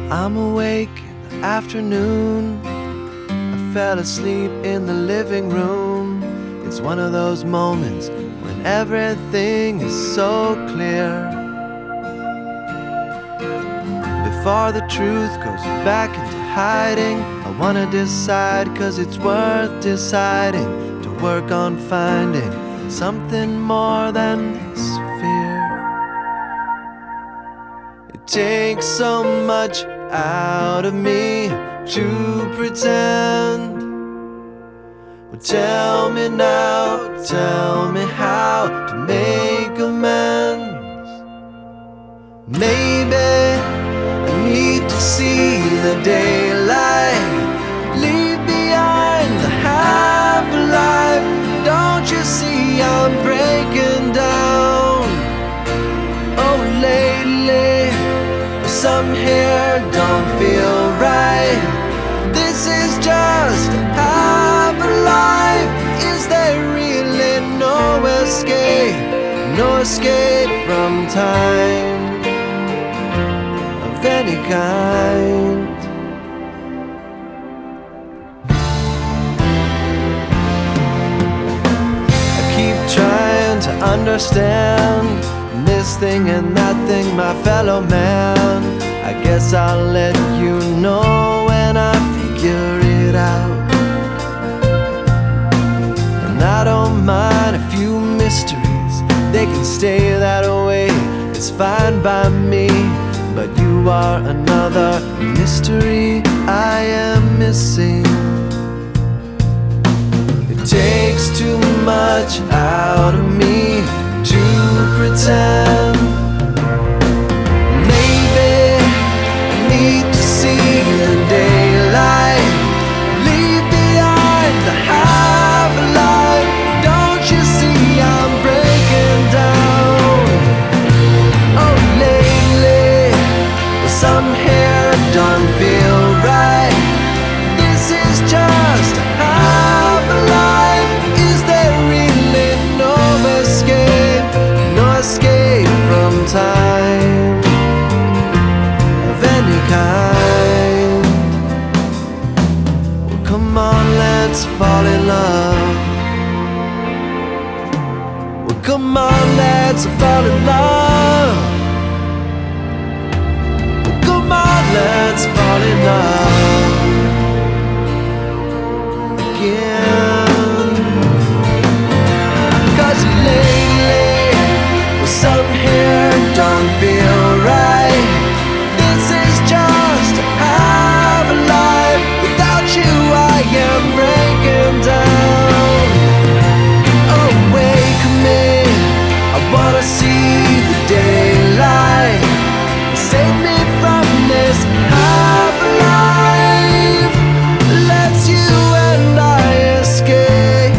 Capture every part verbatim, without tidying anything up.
I'm awake in the afternoon. I fell asleep in the living room. It's one of those moments when everything is so clear. Before the truth goes back into hiding, I wanna decide, 'cause it's worth deciding to work on finding something more than this fear. It takes so much out of me to pretend. Well, tell me now, tell me how to make amends. Maybe I need to see the daylight, leave behind the half-life. Don't you see I'm breaking down? Oh, lately some here don't feel right. This is just half a life. Is there really no escape, no escape from time of any kind? I keep trying to understand this thing and that thing, my fellow man. I guess I'll let you know when I figure it out. And I don't mind a few mysteries, they can stay that way, it's fine by me. But you are another mystery I am missing. It takes too much out of me to pretend. Maybe I need to see the daylight, leave behind the half-life. Don't you see I'm breaking down? Oh, lately some here don't feel right. This is just half-life. Is there really no escape, no escape from time of any kind? Well, come on, let's fall in love. Well, come on, let's fall in love. Well, come on, let's fall in love again. 'Cause lately some here don't feel right. This is just half a life. Without you I am breaking down. Oh, wake me, I wanna see the daylight. Save me from this half life. Let's you and I escape,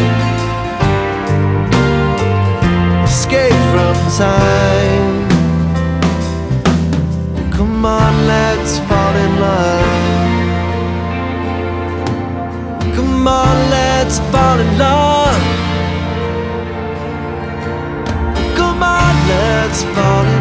escape from time. Come on, let's fall in love. Come on, let's fall in love. Come on, let's fall in love.